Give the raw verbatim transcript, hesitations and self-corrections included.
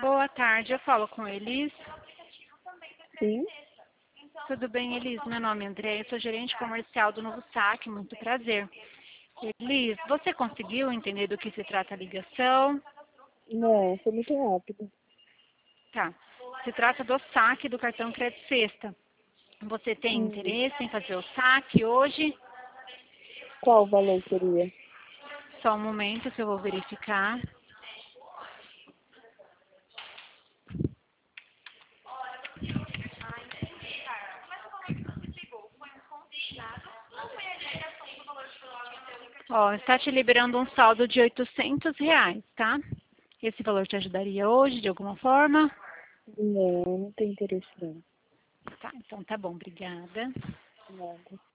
Boa tarde, eu falo com Elis. Sim, Tudo bem, Elis? Meu nome é André, eu sou gerente comercial do Novo Saque, muito prazer. Elis, você conseguiu entender do que se trata a ligação? não, foi muito rápido. Tá. Se trata do saque do cartão Crédito Sexta. Você tem Hum, interesse em fazer o saque hoje? qual o valor seria? Só um momento que eu vou verificar. Ó, está te liberando um saldo de oitocentos reais, tá? Esse valor te ajudaria hoje, de alguma forma? Não, não tem interesse não. Tá, então tá bom, obrigada. Nada.